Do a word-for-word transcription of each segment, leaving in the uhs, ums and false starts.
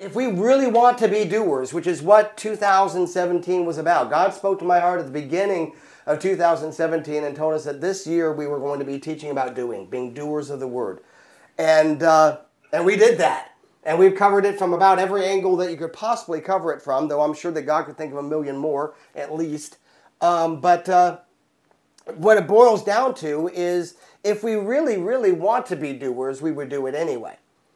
if we really want to be doers, which is what two thousand seventeen was about, God spoke to my heart at the beginning of two thousand seventeen and told us that this year we were going to be teaching about doing, being doers of the word. And uh, and we did that. And we've covered it from about every angle that you could possibly cover it from, though I'm sure that God could think of a million more, at least. Um, but uh, what it boils down to is if we really, really want to be doers, we would do it anyway.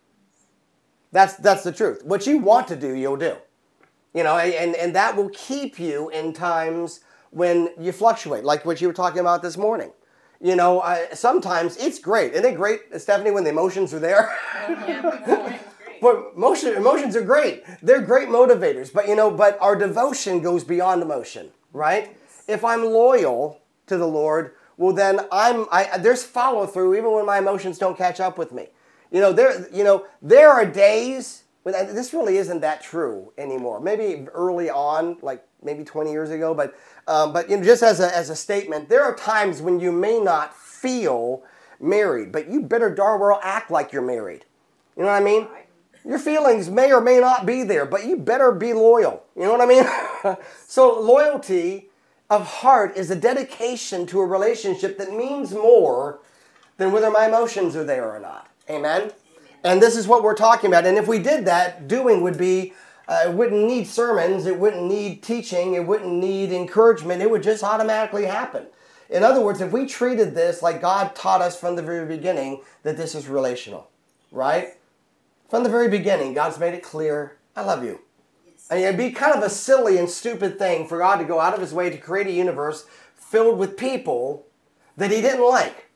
That's that's the truth. What you want to do, you'll do. You know, and, and that will keep you in times when you fluctuate, like what you were talking about this morning. You know, uh, sometimes it's great. Isn't it great, Stephanie, when the emotions are there? Yeah, Well, emotion, emotions are great. They're great motivators. But, you know, but our devotion goes beyond emotion, right? If I'm loyal to the Lord, well, then I'm, I, there's follow through even when my emotions don't catch up with me. You know, there, you know, there are days when this really isn't that true anymore. Maybe early on, like maybe twenty years ago, but um, but you know, just as a as a statement, there are times when you may not feel married, but you better darn well act like you're married. You know what I mean? Your feelings may or may not be there, but you better be loyal. You know what I mean? So loyalty of heart is a dedication to a relationship that means more than whether my emotions are there or not. Amen? Amen. And this is what we're talking about. And if we did that, doing would be, uh, it wouldn't need sermons, it wouldn't need teaching, it wouldn't need encouragement, it would just automatically happen. In other words, if we treated this like God taught us from the very beginning, that this is relational, right? From the very beginning, God's made it clear, I love you. Yes. And it'd be kind of a silly and stupid thing for God to go out of his way to create a universe filled with people that he didn't like.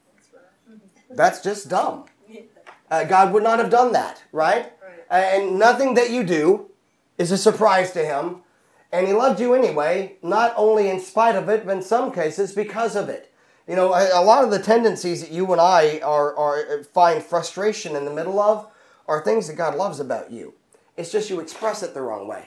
That's just dumb. Uh, God would not have done that, right? right? And nothing that you do is a surprise to him. And he loved you anyway, not only in spite of it, but in some cases because of it. You know, a, a lot of the tendencies that you and I are, are find frustration in the middle of are things that God loves about you. It's just you express it the wrong way.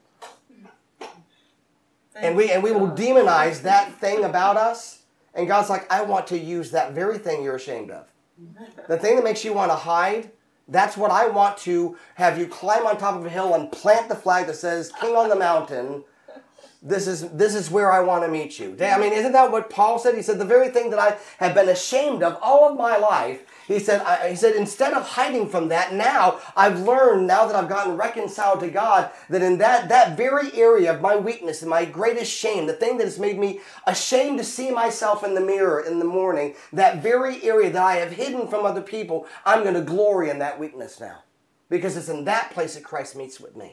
And we and we will demonize that thing about us. And God's like, I want to use that very thing you're ashamed of. The thing that makes you want to hide, that's what I want to have you climb on top of a hill and plant the flag that says, King on the mountain, this is this is where I want to meet you. I mean, isn't that what Paul said? He said, the very thing that I have been ashamed of all of my life, he said, I, he said, instead of hiding from that, now I've learned, now that I've gotten reconciled to God, that in that, that very area of my weakness and my greatest shame, the thing that has made me ashamed to see myself in the mirror in the morning, that very area that I have hidden from other people, I'm going to glory in that weakness now. Because it's in that place that Christ meets with me.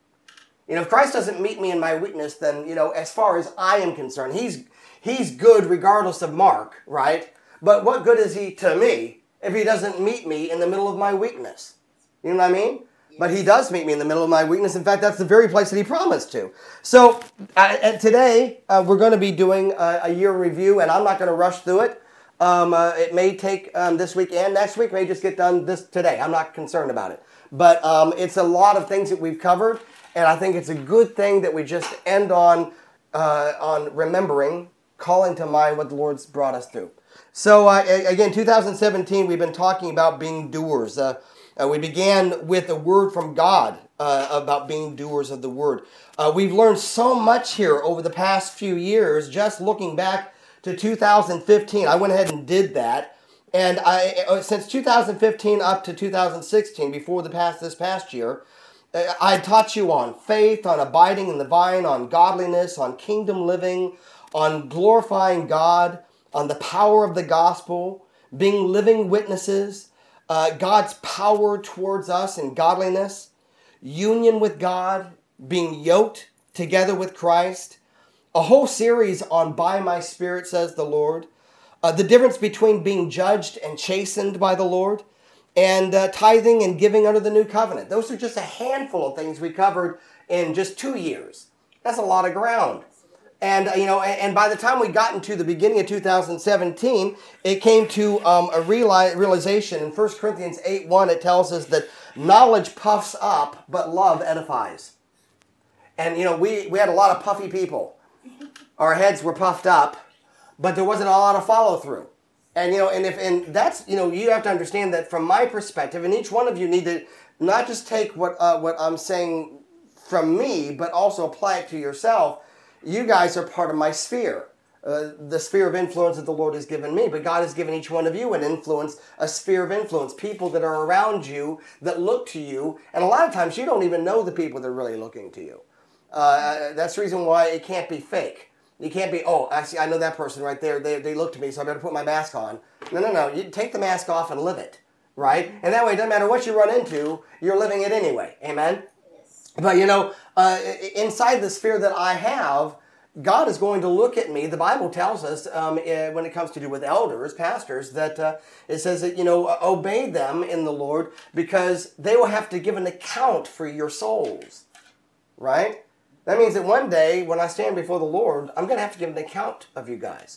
You know, if Christ doesn't meet me in my weakness, then, you know, as far as I am concerned, he's he's good regardless of Mark, right? But what good is he to me if he doesn't meet me in the middle of my weakness? You know what I mean? Yes. But he does meet me in the middle of my weakness. In fact, that's the very place that he promised to. So uh, today, uh, we're going to be doing a, a year review, and I'm not going to rush through it. Um, uh, it may take um, this week and next week. It may just get done this today. I'm not concerned about it. But um, it's a lot of things that we've covered, and I think it's a good thing that we just end on uh, on remembering, calling to mind what the Lord's brought us through. So uh, again, two thousand seventeen, we've been talking about being doers. Uh, uh, we began with a word from God uh, about being doers of the word. Uh, we've learned so much here over the past few years, just looking back to two thousand fifteen. I went ahead and did that. And I, since two thousand fifteen up to two thousand sixteen, before the past this past year, I taught you on faith, on abiding in the vine, on godliness, on kingdom living, on glorifying God, on the power of the gospel, being living witnesses, uh, God's power towards us in godliness, union with God, being yoked together with Christ, a whole series on By My Spirit, says the Lord, uh, the difference between being judged and chastened by the Lord, and uh, tithing and giving under the new covenant. Those are just a handful of things we covered in just two years. That's a lot of ground. And, uh, you know, and, and by the time we got into the beginning of two thousand seventeen, it came to um, a reali- realization. In First Corinthians eight one, it tells us that knowledge puffs up, but love edifies. And, you know, we, we had a lot of puffy people. Our heads were puffed up, but there wasn't a lot of follow through. And, you know, and if, and that's, you know, you have to understand that from my perspective, and each one of you need to not just take what uh, what I'm saying from me, but also apply it to yourself. You guys are part of my sphere. Uh, the sphere of influence that the Lord has given me, but God has given each one of you an influence, a sphere of influence, people that are around you that look to you, and a lot of times you don't even know the people that are really looking to you. Uh, that's the reason why it can't be fake. You can't be, oh, actually, I know that person right there, they, they look to me, so I better put my mask on. No, no, no, you take the mask off and live it, right? And that way, it doesn't matter what you run into, you're living it anyway, amen? Yes. But you know, uh, inside the sphere that I have, God is going to look at me. The Bible tells us um, uh, when it comes to do with elders, pastors, that uh, it says that, you know, obey them in the Lord because they will have to give an account for your souls, right? That means that one day when I stand before the Lord, I'm going to have to give an account of you guys.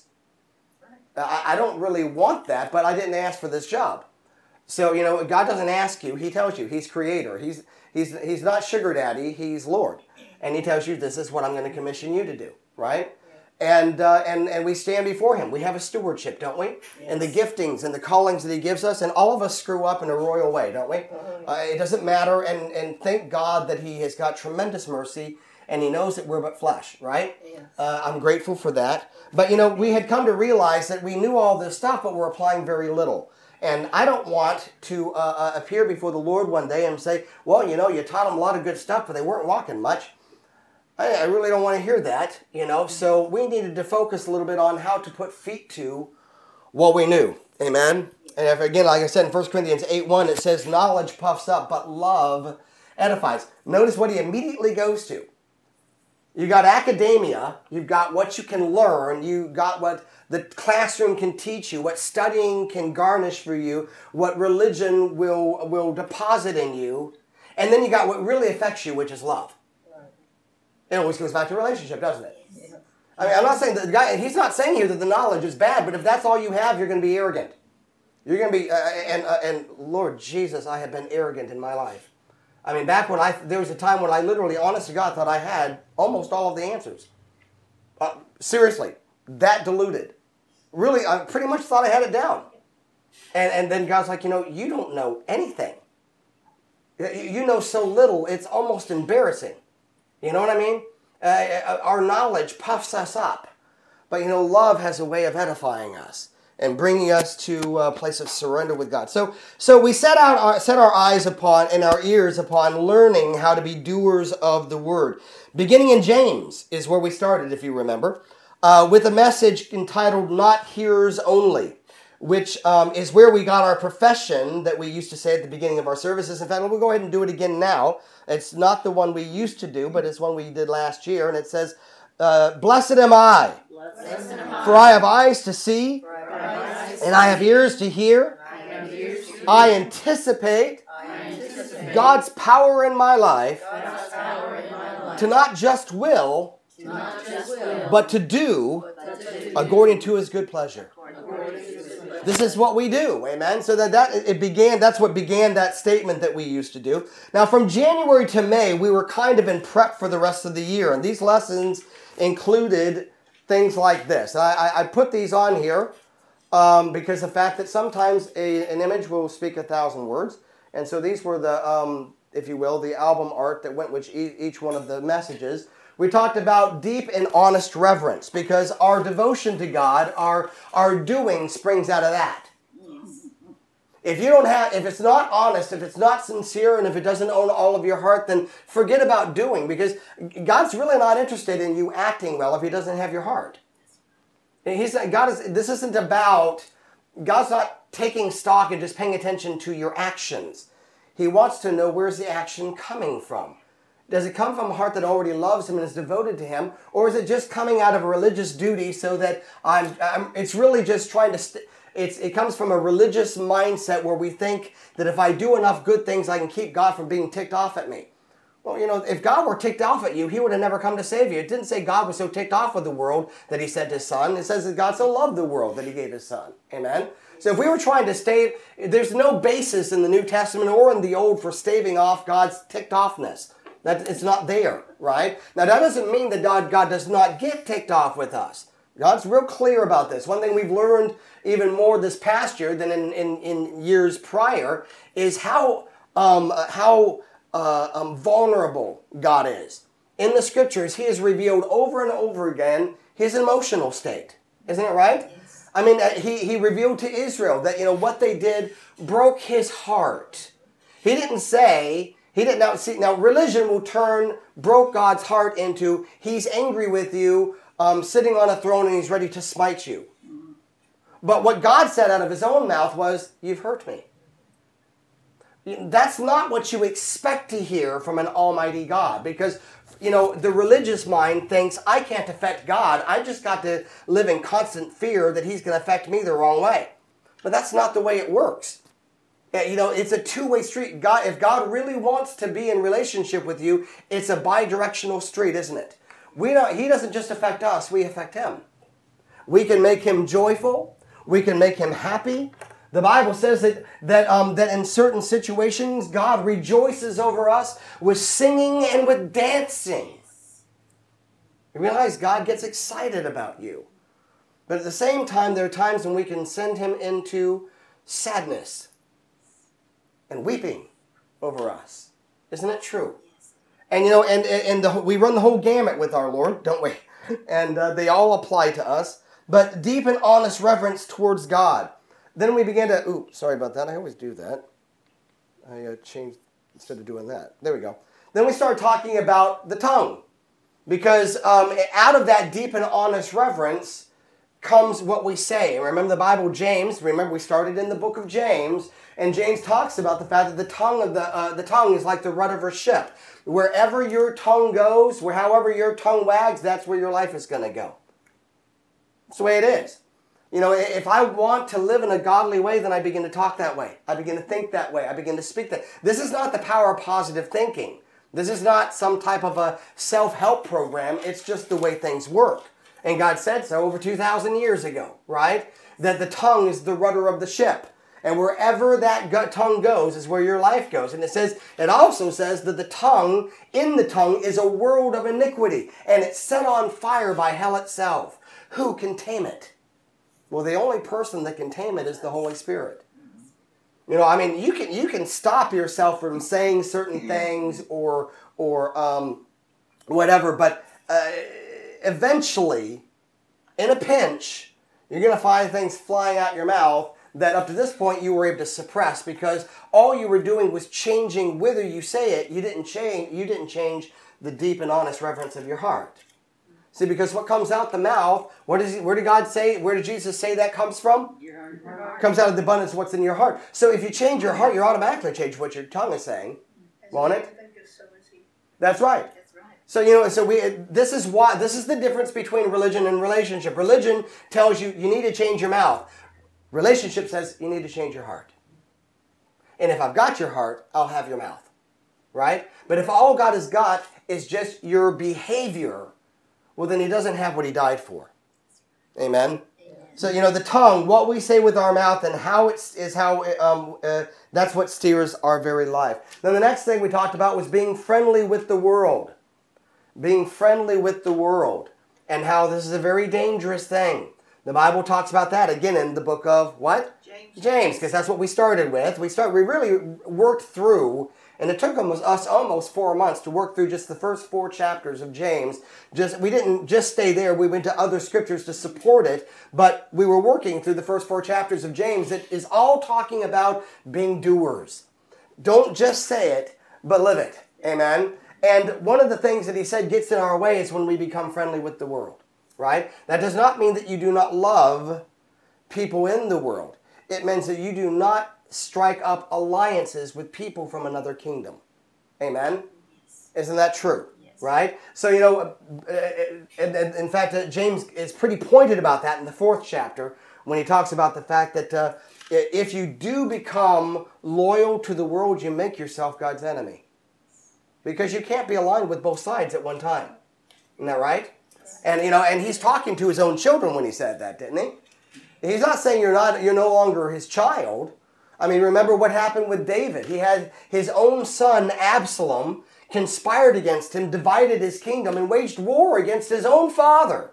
I, I don't really want that, but I didn't ask for this job. So, you know, God doesn't ask you. He tells you. He's creator. He's, he's, he's not sugar daddy. He's Lord. And he tells you, this is what I'm going to commission you to do. Right? Yeah. And, uh, and and we stand before him. We have a stewardship, don't we? Yes. And the giftings and the callings that he gives us, and all of us screw up in a royal way, don't we? Oh, yeah. uh, it doesn't matter, and, and thank God that he has got tremendous mercy, and he knows that we're but flesh, right? Yes. Uh, I'm grateful for that. But, you know, we had come to realize that we knew all this stuff, but we're applying very little. And I don't want to uh, uh, appear before the Lord one day and say, well, you know, you taught them a lot of good stuff, but they weren't walking much. I really don't want to hear that, you know, so we needed to focus a little bit on how to put feet to what we knew, amen? And if, again, like I said in First Corinthians eight one, it says, knowledge puffs up, but love edifies. Notice what he immediately goes to. You got academia, you've got what you can learn, you got what the classroom can teach you, what studying can garnish for you, what religion will, will deposit in you, and then you got what really affects you, which is love. It always goes back to relationship, doesn't it? Yeah. I mean, I'm not saying that the guy, he's not saying here that the knowledge is bad, but if that's all you have, you're going to be arrogant. You're going to be, uh, and, uh, and Lord Jesus, I have been arrogant in my life. I mean, back when I, there was a time when I literally, honest to God, thought I had almost all of the answers. Uh, seriously, that deluded. Really, I pretty much thought I had it down. And, and then God's like, you know, you don't know anything. You know so little, it's almost embarrassing. You know what I mean? Uh, our knowledge puffs us up. But, you know, love has a way of edifying us and bringing us to a place of surrender with God. So so we set out our, set our eyes upon and our ears upon learning how to be doers of the word. Beginning in James is where we started, if you remember, uh, with a message entitled Not Hearers Only, which um, is where we got our profession that we used to say at the beginning of our services. In fact, we'll go ahead and do it again now. It's not the one we used to do, but it's one we did last year. And it says, uh, Blessed am I, Blessed am I, for I have eyes to see, eyes to and I have ears to hear. I, have ears to hear. I, anticipate I anticipate God's power in my life, power in my life to not just will, to not just will but to do, but to do according to his good pleasure. This is what we do, amen? So that, that it began, that's what began that statement that we used to do. Now, from January to May, we were kind of in prep for the rest of the year. And these lessons included things like this. I, I, I put these on here um, because the fact that sometimes a, an image will speak a thousand words. And so these were the, um, if you will, the album art that went with each one of the messages. We talked about deep and honest reverence because our devotion to God, our, our doing springs out of that. Yes. If you don't have, if it's not honest, if it's not sincere, and if it doesn't own all of your heart, then forget about doing because God's really not interested in you acting well if he doesn't have your heart. He's God is. This isn't about, God's not taking stock and just paying attention to your actions. He wants to know where's the action coming from. Does it come from a heart that already loves him and is devoted to him? Or is it just coming out of a religious duty so that I'm, I'm it's really just trying to, st- it's, it comes from a religious mindset where we think that if I do enough good things, I can keep God from being ticked off at me. Well, you know, if God were ticked off at you, he would have never come to save you. It didn't say God was so ticked off with the world that he sent his son. It says that God so loved the world that he gave his son. Amen? So if we were trying to stave, there's no basis in the New Testament or in the Old for staving off God's ticked offness. That it's not there, right? Now, that doesn't mean that God, God does not get ticked off with us. God's real clear about this. One thing we've learned even more this past year than in, in, in years prior is how um, how uh, um, vulnerable God is. In the scriptures, he has revealed over and over again his emotional state. Isn't it right? Yes. I mean, uh, he, he revealed to Israel that, you know, what they did broke his heart. He didn't say, he didn't now see, now religion will turn, broke God's heart into, he's angry with you, um, sitting on a throne and he's ready to smite you. But what God said out of his own mouth was, you've hurt me. That's not what you expect to hear from an almighty God, because, you know, the religious mind thinks, I can't affect God. I just got to live in constant fear that he's going to affect me the wrong way. But that's not the way it works. You know, it's a two-way street. God, if God really wants to be in relationship with you, it's a bi-directional street, isn't it? We don't, he doesn't just affect us, we affect him. We can make him joyful. We can make him happy. The Bible says that, that, um, that in certain situations, God rejoices over us with singing and with dancing. You realize God gets excited about you. But at the same time, there are times when we can send him into sadness and weeping over us. Isn't it true? And, you know, and, and the, we run the whole gamut with our Lord, don't we? And uh, they all apply to us. But deep and honest reverence towards God. Then we began to, ooh, sorry about that. I always do that. I uh, changed, instead of doing that. There we go. Then we started talking about the tongue. Because um, out of that deep and honest reverence comes what we say. Remember the Bible, James, remember we started in the book of James, and James talks about the fact that the tongue of the uh, the tongue is like the rudder of a ship. Wherever your tongue goes, where however your tongue wags, that's where your life is going to go. That's the way it is. You know, if I want to live in a godly way, then I begin to talk that way. I begin to think that way. I begin to speak that. This is not the power of positive thinking. This is not some type of a self-help program. It's just the way things work. And God said so over two thousand years ago, right? That the tongue is the rudder of the ship. And wherever that gut tongue goes is where your life goes. And it says, it also says that the tongue, in the tongue, is a world of iniquity. And it's set on fire by hell itself. Who can tame it? Well, the only person that can tame it is the Holy Spirit. You know, I mean, you can you can stop yourself from saying certain things or or um, whatever, but uh, eventually, in a pinch, you're going to find things flying out your mouth that up to this point you were able to suppress because all you were doing was changing whether you say it. You didn't change. You didn't change the deep and honest reverence of your heart. See, because what comes out the mouth, what is, where did God say, where did Jesus say that comes from? Your heart. Comes out of the abundance of what's in your heart. So if you change your heart, you automatically change what your tongue is saying. Won't it? That's right. That's right. So, you know, so we, this is why, this is the difference between religion and relationship. Religion tells you, you need to change your mouth. Relationship says you need to change your heart. And if I've got your heart, I'll have your mouth. Right? But if all God has got is just your behavior, well, then he doesn't have what he died for. Amen? Amen. So, you know, the tongue, what we say with our mouth and how it's is how, um, uh, that's what steers our very life. Then the next thing we talked about was being friendly with the world. Being friendly with the world. And how this is a very dangerous thing. The Bible talks about that again in the book of what? James. James, because that's what we started with. We start. We really worked through, and it took almost, us almost four months to work through just the first four chapters of James. Just we didn't just stay there. We went to other scriptures to support it, but we were working through the first four chapters of James. It is all talking about being doers. Don't just say it, but live it. Amen. And one of the things that he said gets in our way is when we become friendly with the world. Right? That does not mean that you do not love people in the world. It means that you do not strike up alliances with people from another kingdom. Amen? Yes. Isn't that true? Yes. Right? So, you know, uh, in fact, uh, James is pretty pointed about that in the fourth chapter when he talks about the fact that uh, if you do become loyal to the world, you make yourself God's enemy. Because you can't be aligned with both sides at one time. Isn't that right? And, you know, and he's talking to his own children when he said that, didn't he? He's not saying you're not, you're no longer his child. I mean, remember what happened with David. He had his own son, Absalom, conspired against him, divided his kingdom, and waged war against his own father.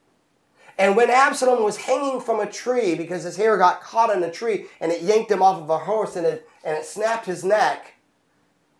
And when Absalom was hanging from a tree because his hair got caught in a tree and it yanked him off of a horse and it, and it snapped his neck,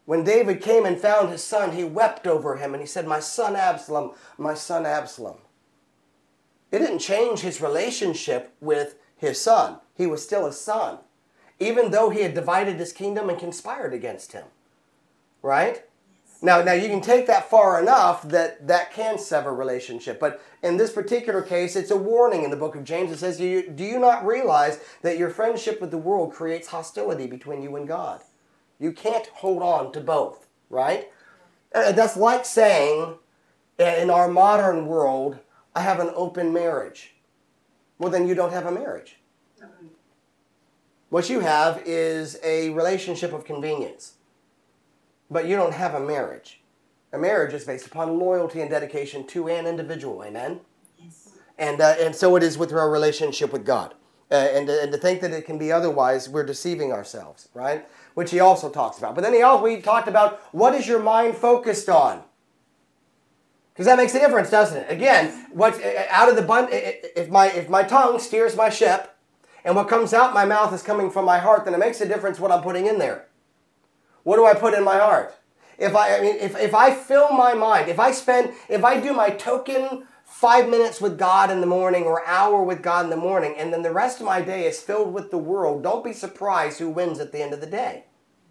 When David came and found his son, he wept over him and he said, my son Absalom, my son Absalom. It didn't change his relationship with his son. He was still his son, even though he had divided his kingdom and conspired against him. Right? Now, now you can take that far enough that that can sever relationship. But in this particular case, it's a warning in the book of James. It says, do you, do you not realize that your friendship with the world creates hostility between you and God? You can't hold on to both, right? Uh, that's like saying, in our modern world, I have an open marriage. Well, then you don't have a marriage. What you have is a relationship of convenience. But you don't have a marriage. A marriage is based upon loyalty and dedication to an individual. Amen? Yes. And, uh, and so it is with our relationship with God. Uh, and, and to think that it can be otherwise, we're deceiving ourselves, right? Which he also talks about. But then he also, we talked about, what is your mind focused on? Because that makes a difference, doesn't it? Again, what out of the bun- if my if my tongue steers my ship, and what comes out my mouth is coming from my heart, then it makes a difference what I'm putting in there. What do I put in my heart? If I, I mean, if, if I fill my mind, if I spend, if I do my token five minutes with God in the morning or hour with God in the morning, and then the rest of my day is filled with the world, don't be surprised who wins at the end of the day.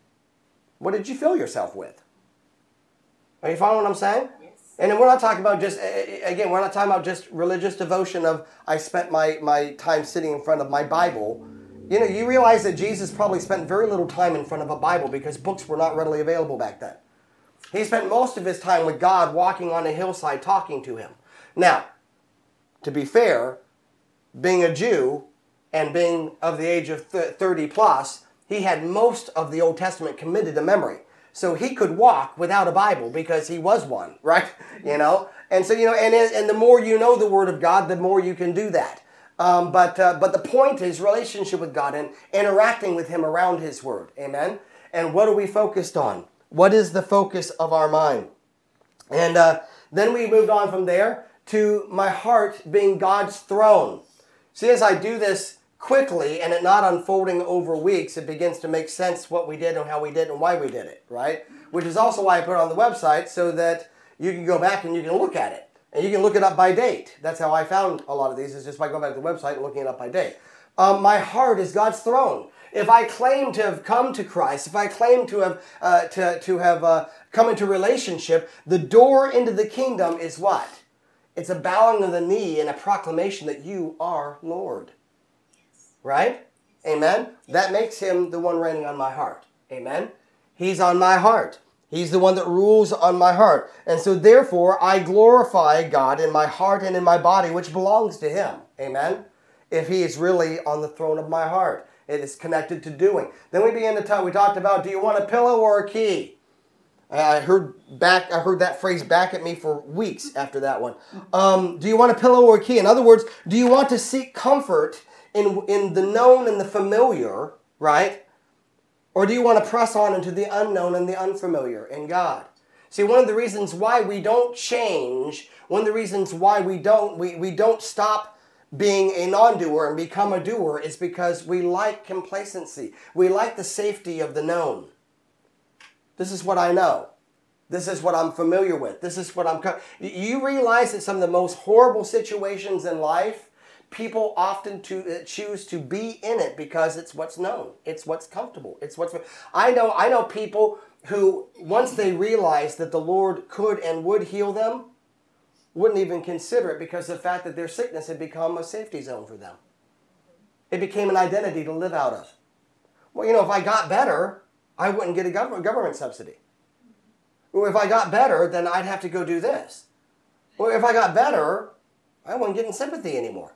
What did you fill yourself with? Are you following what I'm saying? Yes. And then we're not talking about just, again, we're not talking about just religious devotion of I spent my, my time sitting in front of my Bible. You know, you realize that Jesus probably spent very little time in front of a Bible because books were not readily available back then. He spent most of his time with God walking on a hillside talking to him. Now, to be fair, being a Jew and being of the age of thirty plus, he had most of the Old Testament committed to memory. So he could walk without a Bible because he was one, right? You know, and so, you know, and, and the more you know the Word of God, the more you can do that. Um, but uh, but the point is relationship with God and interacting with Him around His Word. Amen? And what are we focused on? What is the focus of our mind? And uh, then we moved on from there to my heart being God's throne. See, as I do this quickly and it not unfolding over weeks, it begins to make sense what we did and how we did and why we did it, right? Which is also why I put it on the website so that you can go back and you can look at it. And you can look it up by date. That's how I found a lot of these, is just by going back to the website and looking it up by date. Um, my heart is God's throne. If I claim to have come to Christ, if I claim to have uh, to, to have uh, come into relationship, the door into the kingdom is what? It's a bowing of the knee and a proclamation that you are Lord. Right? Amen? That makes Him the one reigning on my heart. Amen? He's on my heart. He's the one that rules on my heart. And so therefore, I glorify God in my heart and in my body, which belongs to Him. Amen? If He is really on the throne of my heart. It is connected to doing. Then we begin to talk, we talked about, do you want a pillow or a key? I heard back. I heard that phrase back at me for weeks after that one. Um, do you want a pillow or a key? In other words, do you want to seek comfort in, in the known and the familiar, right? Or do you want to press on into the unknown and the unfamiliar in God? See, one of the reasons why we don't change, one of the reasons why we don't we, we don't stop being a non-doer and become a doer is because we like complacency. We like the safety of the known. This is what I know. This is what I'm familiar with. This is what I'm... Co- you realize that some of the most horrible situations in life, people often to, uh, choose to be in it because it's what's known. It's what's comfortable. It's what's. I know. I know people who, once they realized that the Lord could and would heal them, wouldn't even consider it because of the fact that their sickness had become a safety zone for them. It became an identity to live out of. Well, you know, if I got better, I wouldn't get a government government subsidy. Or if I got better, then I'd have to go do this. Or if I got better, I wouldn't get in sympathy anymore.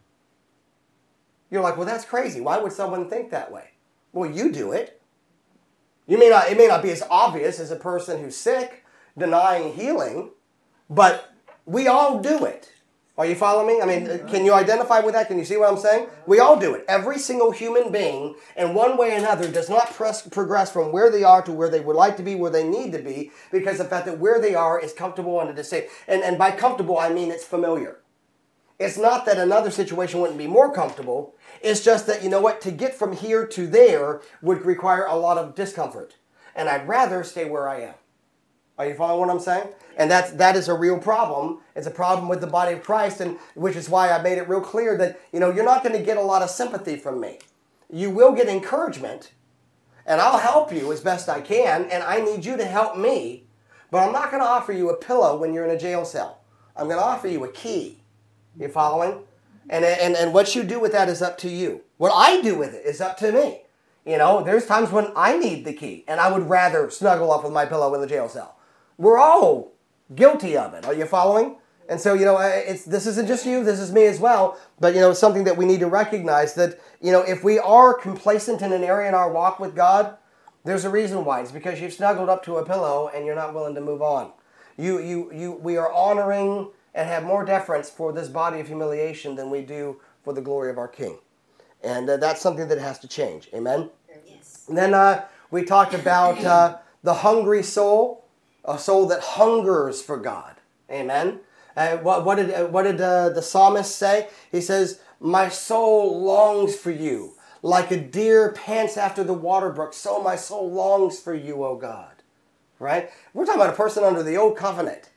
You're like, well, that's crazy. Why would someone think that way? Well, you do it. You may not, it may not be as obvious as a person who's sick denying healing, but we all do it. Are you following me? I mean, can you identify with that? Can you see what I'm saying? We all do it. Every single human being, in one way or another, does not press, progress from where they are to where they would like to be, where they need to be, because of the fact that where they are is comfortable and it is safe. And, and by comfortable, I mean it's familiar. It's not that another situation wouldn't be more comfortable. It's just that, you know what, to get from here to there would require a lot of discomfort. and I'd rather stay where I am. Are you following what I'm saying? And that's, that is a real problem. It's a problem with the body of Christ, and which is why I made it real clear that, you know, you're not going to get a lot of sympathy from me. You will get encouragement, and I'll help you as best I can, and I need you to help me, but I'm not going to offer you a pillow when you're in a jail cell. I'm going to offer you a key. You following? And, and, and what you do with that is up to you. What I do with it is up to me. You know, there's times when I need the key, and I would rather snuggle up with my pillow in the jail cell. We're all guilty of it. Are you following? And so, you know, it's this isn't just you, this is me as well. But, you know, it's something that we need to recognize that, you know, if we are complacent in an area in our walk with God, there's a reason why. It's because you've snuggled up to a pillow and you're not willing to move on. You, you, you, we are honoring and have more deference for this body of humiliation than we do for the glory of our King. And uh, that's something that has to change. Amen? Yes. And then uh, we talked about uh, the hungry soul, a soul that hungers for God. Amen? Uh, what, what did, uh, what did uh, the psalmist say? He says, my soul longs for you. Like a deer pants after the water brook, so my soul longs for you, O God. Right? We're talking about a person under the old covenant.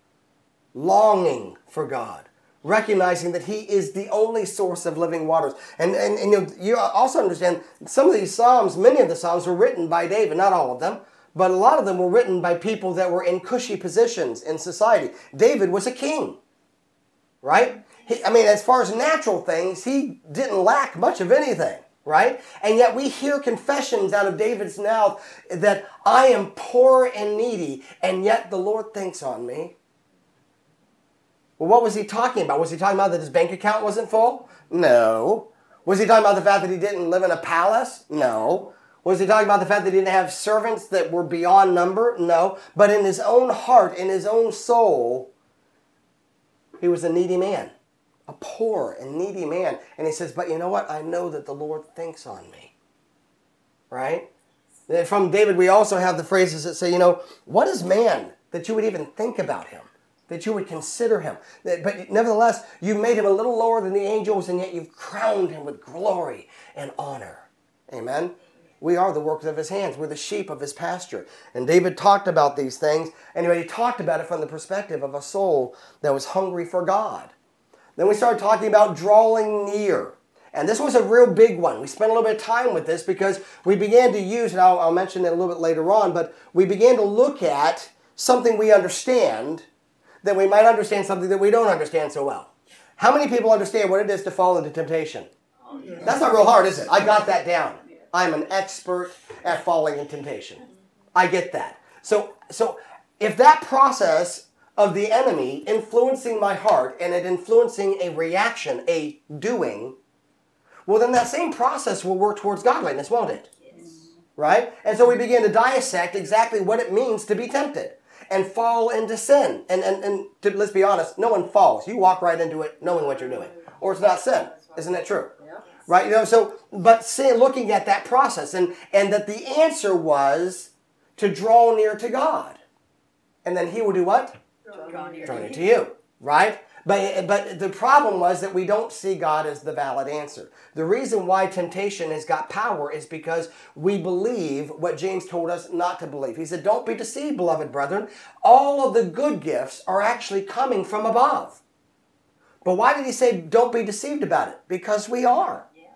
Longing for God. Recognizing that He is the only source of living waters. And, and, and you, you also understand, some of these Psalms, many of the Psalms were written by David, not all of them, but a lot of them were written by people that were in cushy positions in society. David was a king, right? He, I mean, as far as natural things, he didn't lack much of anything, right? And yet we hear confessions out of David's mouth that I am poor and needy, and yet the Lord thinks on me. Well, what was he talking about? Was he talking about that his bank account wasn't full? No. Was he talking about the fact that he didn't live in a palace? No. Was he talking about the fact that he didn't have servants that were beyond number? No. But in his own heart, in his own soul, he was a needy man. A poor and needy man. And he says, but you know what? I know that the Lord thinks on me. Right? From David, we also have the phrases that say, you know, what is man that you would even think about him? That you would consider him. But nevertheless, you made him a little lower than the angels, and yet you've crowned him with glory and honor. Amen? We are the works of his hands. We're the sheep of his pasture. And David talked about these things. Anyway, he talked about it from the perspective of a soul that was hungry for God. Then we started talking about drawing near. And this was a real big one. We spent a little bit of time with this because we began to use, and I'll, I'll mention it a little bit later on, but we began to look at something we understand, that we might understand something that we don't understand so well. How many people understand what it is to fall into temptation? Oh, yeah. That's not real hard, is it? I got that down. I'm an expert at falling in temptation. I get that. So, so if that process of the enemy influencing my heart and it influencing a reaction, a doing, well, then that same process will work towards godliness, won't it? Yes. Right? And so we begin to dissect exactly what it means to be tempted and fall into sin. And, and, and to, let's be honest, no one falls. You walk right into it knowing what you're doing. Or it's not sin. Isn't that true? Yeah. Right? You know, so, but sin, looking at that process, and, and that the answer was to draw near to God. And then He will do what? Draw near, Draw near to you. Right? But, but the problem was that we don't see God as the valid answer. The reason why temptation has got power is because we believe what James told us not to believe. He said, don't be deceived, beloved brethren. All of the good gifts are actually coming from above. But why did he say don't be deceived about it? Because we are. Yeah.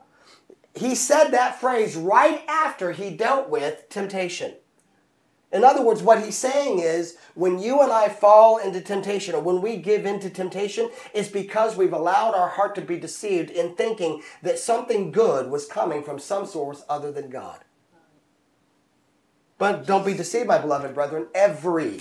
He said that phrase right after he dealt with temptation. In other words, what he's saying is, when you and I fall into temptation, or when we give into temptation, it's because we've allowed our heart to be deceived in thinking that something good was coming from some source other than God. But don't be deceived, my beloved brethren. Every,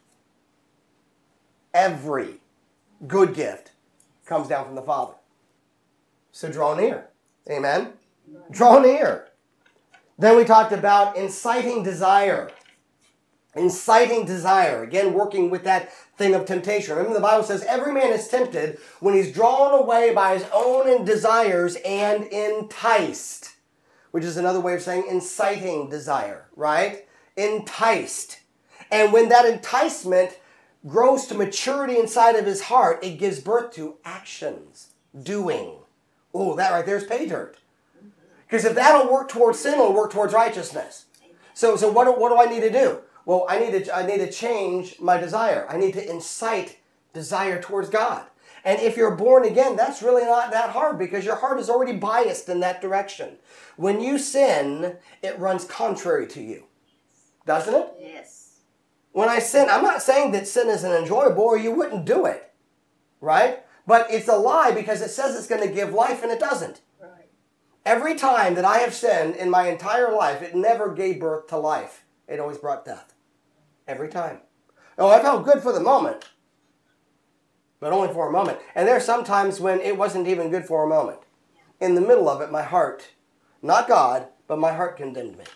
every good gift comes down from the Father. So draw near. Amen? Draw near. Then we talked about inciting desire. Inciting desire. Again, working with that thing of temptation. Remember, the Bible says every man is tempted when he's drawn away by his own desires and enticed. Which is another way of saying inciting desire, right? Enticed. And when that enticement grows to maturity inside of his heart, it gives birth to actions. Doing. Oh, that right there is pay dirt. Because if that'll work towards sin, it'll work towards righteousness. So, so what, do- what do I need to do? Well, I need to, I need to change my desire. I need to incite desire towards God. And if you're born again, that's really not that hard because your heart is already biased in that direction. When you sin, it runs contrary to you. Doesn't it? Yes. When I sin, I'm not saying that sin isn't enjoyable or you wouldn't do it. Right? But it's a lie because it says it's going to give life and it doesn't. Right. Every time that I have sinned in my entire life, it never gave birth to life. It always brought death. Every time. Oh, I felt good for the moment. But only for a moment. And there are some times when it wasn't even good for a moment. In the middle of it, my heart, not God, but my heart condemned me.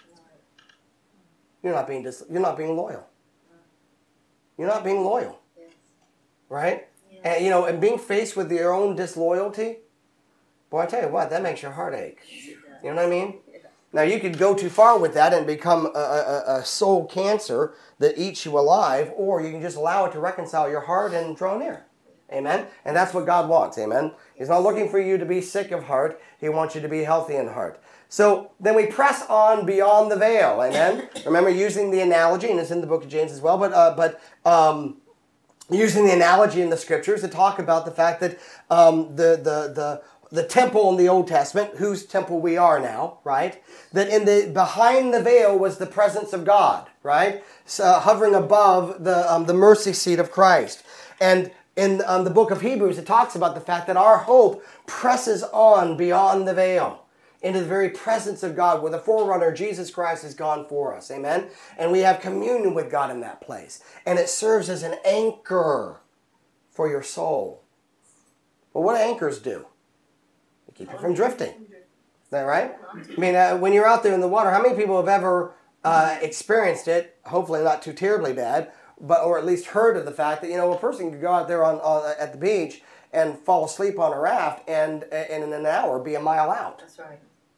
You're not being dis- you're not being loyal. You're not being loyal. Yes. Right? Yes. And you know, and being faced with your own disloyalty, boy, I tell you what, that makes your heart ache. You know what I mean? Now, you could go too far with that and become a, a, a soul cancer that eats you alive, or you can just allow it to reconcile your heart and draw near. Amen? And that's what God wants. Amen? He's not looking for you to be sick of heart. He wants you to be healthy in heart. So then we press on beyond the veil. Amen? Remember using the analogy, and it's in the book of James as well, but uh, but um, using the analogy in the scriptures to talk about the fact that um, the the the the temple in the Old Testament, whose temple we are now, right? That in the behind the veil was the presence of God, right? So, hovering above the um, the mercy seat of Christ. And in um, the book of Hebrews, it talks about the fact that our hope presses on beyond the veil into the very presence of God, where the forerunner, Jesus Christ, has gone for us. Amen? And we have communion with God in that place. And it serves as an anchor for your soul. Well, what do anchors do? Keep you from drifting. Is that right? I mean, uh, when you're out there in the water, how many people have ever uh, experienced it, hopefully not too terribly bad, but or at least heard of the fact that, you know, a person could go out there on, on at the beach and fall asleep on a raft and, and in an hour be a mile out. That's right.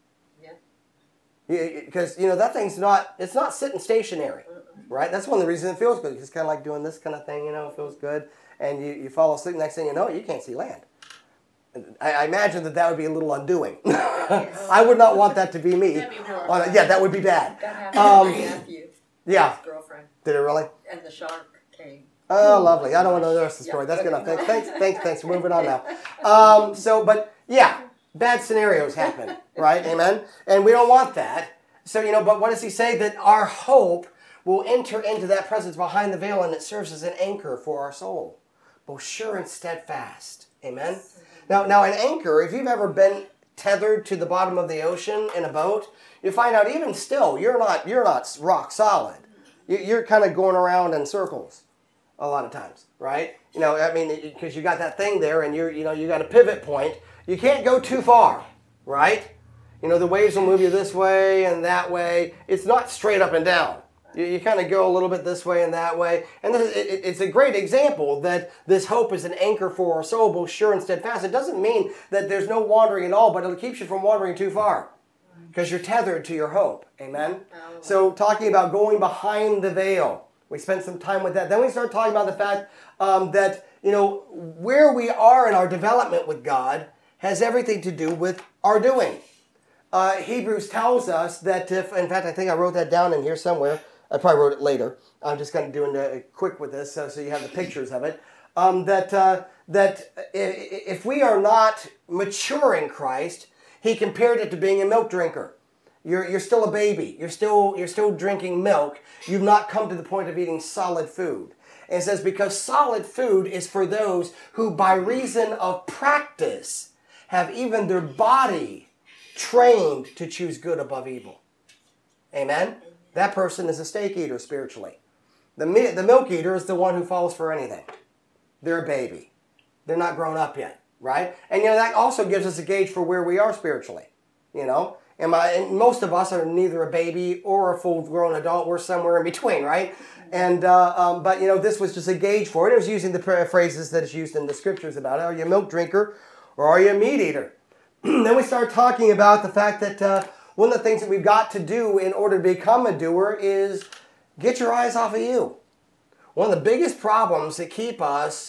Yeah. Because, you know, that thing's not, it's not sitting stationary, right? That's one of the reasons it feels good. It's kind of like doing this kind of thing, you know, it feels good. And you, you fall asleep, next thing you know, you can't see land. I imagine that that would be a little undoing. Yes. I would not want that to be me. That'd be On a, yeah, that would be bad. That happened Um, to Matthew, Yeah. his girlfriend, Did it really? and the shark came. Oh, lovely. I don't want to know the rest of the story. That's good enough. Thanks, thanks, thanks, thanks. We're moving on now. Um, so, but yeah, bad scenarios happen, right? Amen? And we don't want that. So, you know, but what does he say? That our hope will enter into that presence behind the veil, and it serves as an anchor for our soul, both sure and steadfast. Amen? Now, now, an anchor, if you've ever been tethered to the bottom of the ocean in a boat, you find out even still, you're not you're not rock solid. You- You're kind of going around in circles a lot of times, right? You know, I mean, because you got that thing there, and you're you know you got a pivot point. You can't go too far, right? You know, the waves will move you this way and that way. It's not straight up and down. You, you kind of go a little bit this way and that way. And this, it, it's a great example that this hope is an anchor for our soul, both sure and steadfast. It doesn't mean that there's no wandering at all, but it keeps you from wandering too far because you're tethered to your hope. Amen? So talking about going behind the veil, we spent some time with that. Then we start talking about the fact um, that, you know, where we are in our development with God has everything to do with our doing. Uh, Hebrews tells us that if, in fact, I think I wrote that down in here somewhere. I probably wrote it later. I'm just kind of doing a quick with this so, so you have the pictures of it. Um, that uh, that if we are not mature in Christ, he compared it to being a milk drinker. You're you're still a baby. You're still you're still drinking milk. You've not come to the point of eating solid food. And it says because solid food is for those who by reason of practice have even their body trained to choose good above evil. Amen? That person is a steak eater spiritually. The, the milk eater is the one who falls for anything. They're a baby. They're not grown up yet, right? And you know that also gives us a gauge for where we are spiritually. You know, and, my, and most of us are neither a baby or a full-grown adult. We're somewhere in between, right? And uh, um, but you know, this was just a gauge for it. It was using the phrases that is used in the scriptures about it. Are you a milk drinker or are you a meat eater? Then we start talking about the fact that uh, one of the things that we've got to do in order to become a doer is get your eyes off of you. One of the biggest problems that keep us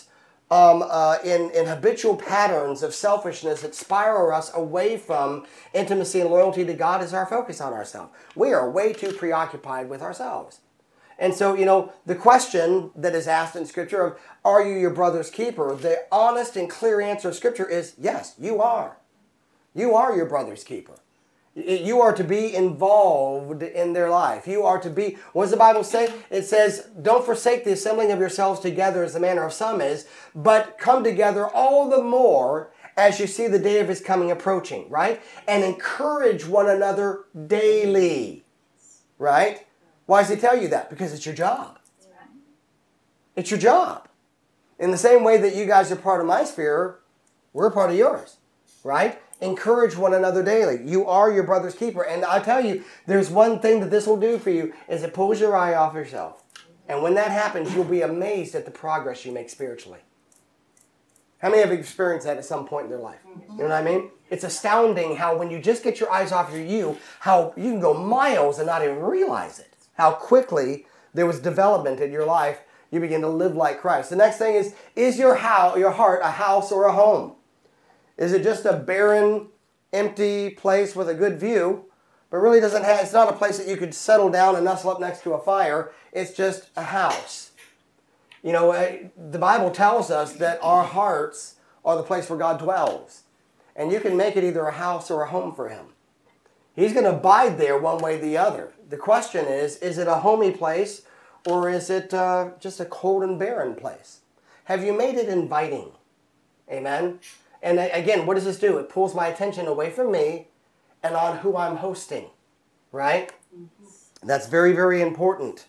um, uh, in, in habitual patterns of selfishness that spiral us away from intimacy and loyalty to God is our focus on ourselves. We are way too preoccupied with ourselves. And so, you know, the question that is asked in Scripture of, are you your brother's keeper? The honest and clear answer of Scripture is, yes, you are. You are your brother's keeper. You are to be involved in their life. You are to be, what does the Bible say? It says, don't forsake the assembling of yourselves together as the manner of some is, but come together all the more as you see the day of his coming approaching, right? And encourage one another daily, right? Why does he tell you that? Because it's your job. It's your job. In the same way that you guys are part of my sphere, we're part of yours, right? Encourage one another daily. You are your brother's keeper. And I tell you, there's one thing that this will do for you, is it pulls your eye off yourself. And when that happens, you'll be amazed at the progress you make spiritually. How many have experienced that at some point in their life? You know what I mean? It's astounding how when you just get your eyes off your you, how you can go miles and not even realize it. How quickly there was development in your life. You begin to live like Christ. The next thing is, is your house, your heart a house or a home? Is it just a barren, empty place with a good view, but really doesn't have, it's not a place that you could settle down and nestle up next to a fire. It's just a house. You know, the Bible tells us that our hearts are the place where God dwells. And you can make it either a house or a home for him. He's going to abide there one way or the other. The question is, is it a homey place or is it uh, just a cold and barren place? Have you made it inviting? Amen? And again, what does this do? It pulls my attention away from me and on who I'm hosting, right? Mm-hmm. That's very, very important.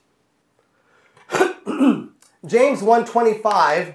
James one twenty-five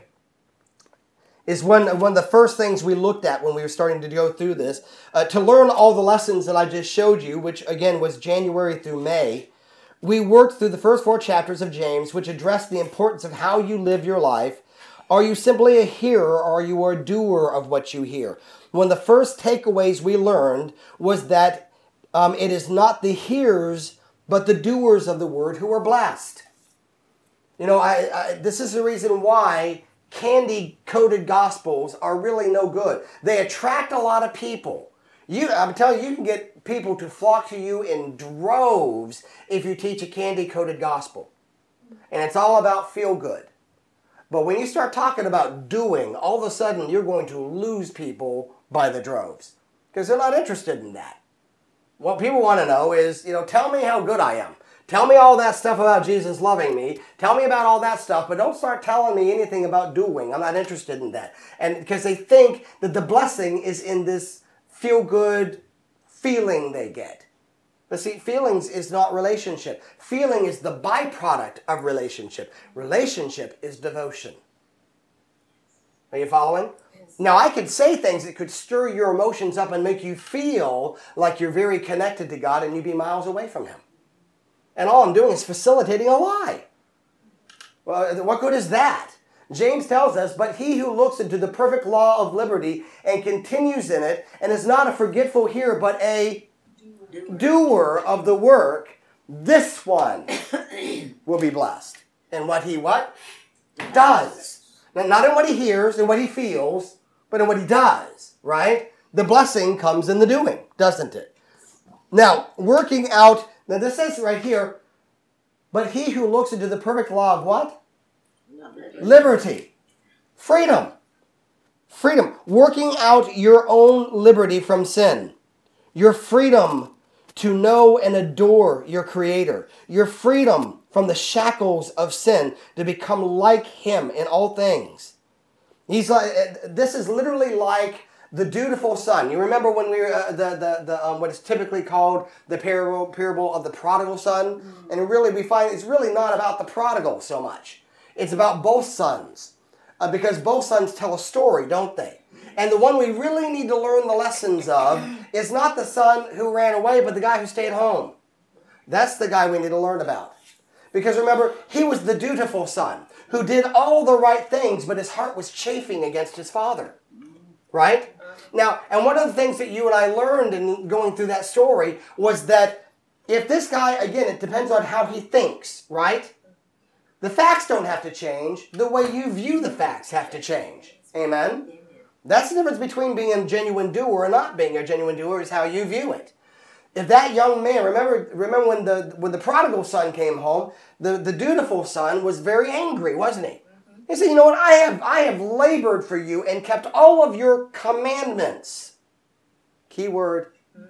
is one, one of the first things we looked at when we were starting to go through this. Uh, to learn all the lessons that I just showed you, which again was January through May, we worked through the first four chapters of James, which address the importance of how you live your life. Are you simply a hearer or are you a doer of what you hear? One of the first takeaways we learned was that um, it is not the hearers, but the doers of the word who are blessed. You know, I, I, this is the reason why candy-coated gospels are really no good. They attract a lot of people. You, I'm telling you, you can get people to flock to you in droves if you teach a candy-coated gospel. And it's all about feel-good. But when you start talking about doing, all of a sudden you're going to lose people by the droves. Because they're not interested in that. What people want to know is, you know, tell me how good I am. Tell me all that stuff about Jesus loving me. Tell me about all that stuff, but don't start telling me anything about doing. I'm not interested in that. And because they think that the blessing is in this feel-good feeling they get. But see, feelings is not relationship. Feeling is the byproduct of relationship. Relationship is devotion. Are you following? Yes. Now, I could say things that could stir your emotions up and make you feel like you're very connected to God and you'd be miles away from him. And all I'm doing is facilitating a lie. Well, what good is that? James tells us, but he who looks into the perfect law of liberty and continues in it and is not a forgetful hearer, but a doer of the work, this one will be blessed. And what he what? Does. Now, not in what he hears and what he feels, but in what he does, right? The blessing comes in the doing, doesn't it? Now, working out, now this says right here, but he who looks into the perfect law of what? Liberty. Liberty. Freedom. Freedom. Working out your own liberty from sin. Your freedom to know and adore your Creator. Your freedom from the shackles of sin to become like him in all things. He's like, this is literally like the dutiful son. You remember when we were uh, the the the um, what is typically called the parable parable of the prodigal son, mm-hmm. and really we find it's really not about the prodigal so much. It's about both sons, uh, because both sons tell a story, don't they? And the one we really need to learn the lessons of is not the son who ran away, but the guy who stayed home. That's the guy we need to learn about. Because remember, he was the dutiful son who did all the right things, but his heart was chafing against his father. Right? Now, and one of the things that you and I learned in going through that story was that if this guy, again, it depends on how he thinks, right? The facts don't have to change. The way you view the facts have to change. Amen? That's the difference between being a genuine doer and not being a genuine doer, is how you view it. If that young man, remember remember when the when the prodigal son came home, the, the dutiful son was very angry, wasn't he? He said, you know what, I have I have labored for you and kept all of your commandments. Key word.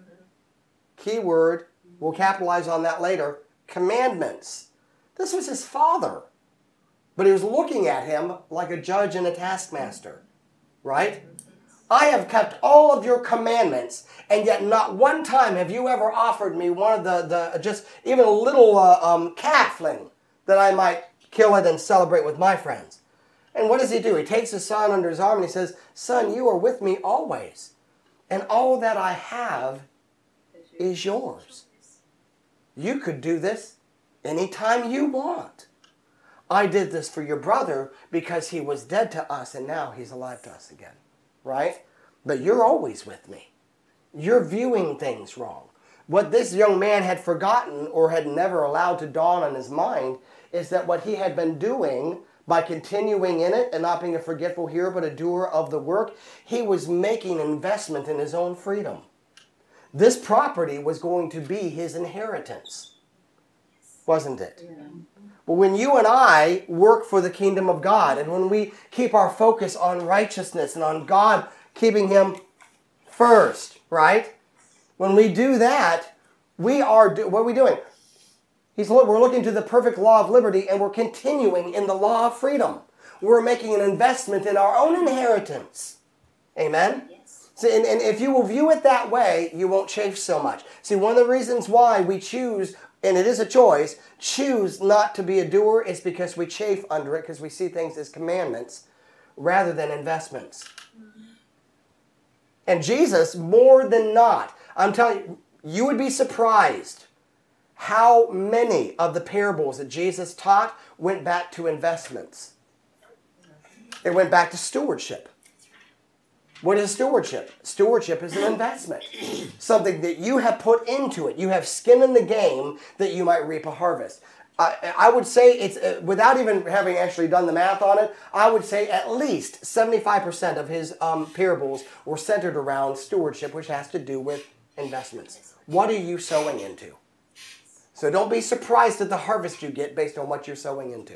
Key word. We'll capitalize on that later. Commandments. This was his father. But he was looking at him like a judge and a taskmaster. Right? I have kept all of your commandments, and yet not one time have you ever offered me one of the, the just even a little uh, um, calfling that I might kill it and celebrate with my friends. And what does he do? He takes his son under his arm and he says, son, you are with me always, and all that I have is yours. You could do this anytime you want. I did this for your brother because he was dead to us and now he's alive to us again. Right? But you're always with me. You're viewing things wrong. What this young man had forgotten or had never allowed to dawn on his mind is that what he had been doing by continuing in it and not being a forgetful hearer but a doer of the work, he was making an investment in his own freedom. This property was going to be his inheritance, wasn't it? Yeah. But when you and I work for the kingdom of God, and when we keep our focus on righteousness and on God keeping Him first, right? When we do that, we are, do, what are we doing? He's, we're looking to the perfect law of liberty, and we're continuing in the law of freedom. We're making an investment in our own inheritance. Amen? Yes. So, and, and if you will view it that way, you won't chafe so much. See, one of the reasons why we choose, and it is a choice, choose not to be a doer is because we chafe under it, because we see things as commandments rather than investments. Mm-hmm. And Jesus, more than not, I'm telling you, you would be surprised how many of the parables that Jesus taught went back to investments. It went back to stewardship. What is stewardship? Stewardship is an investment. Something that you have put into it. You have skin in the game that you might reap a harvest. I, I would say, it's uh, without even having actually done the math on it, I would say at least seventy-five percent of his um, parables were centered around stewardship, which has to do with investments. What are you sowing into? So don't be surprised at the harvest you get based on what you're sowing into.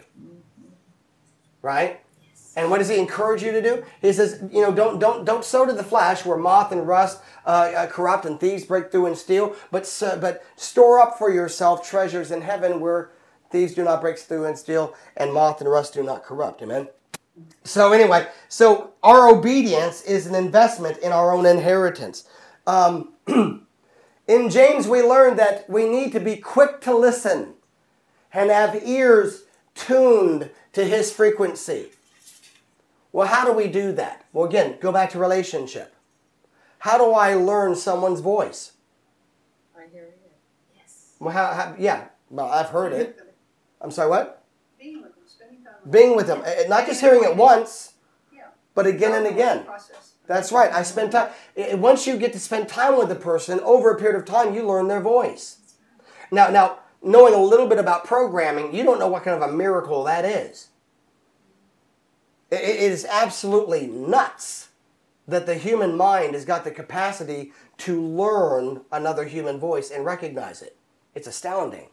Right? And what does he encourage you to do? He says, you know, don't don't don't sow to the flesh where moth and rust uh, uh, corrupt and thieves break through and steal, but uh, but store up for yourself treasures in heaven where thieves do not break through and steal, and moth and rust do not corrupt. Amen? So anyway, so our obedience is an investment in our own inheritance. Um, in James, we learn that we need to be quick to listen and have ears tuned to his frequency. Well, how do we do that? Well, again, go back to relationship. How do I learn someone's voice? I hear it. Yes. Well, how, how, yeah, well, I've heard it. I'm sorry, what? Being with them, spending time with Being with them. Not just hearing it once, yeah. but again and again. That's right. I spend time. Once you get to spend time with the person, over a period of time, you learn their voice. Now, now, knowing a little bit about programming, you don't know what kind of a miracle that is. It is absolutely nuts that the human mind has got the capacity to learn another human voice and recognize it. It's astounding.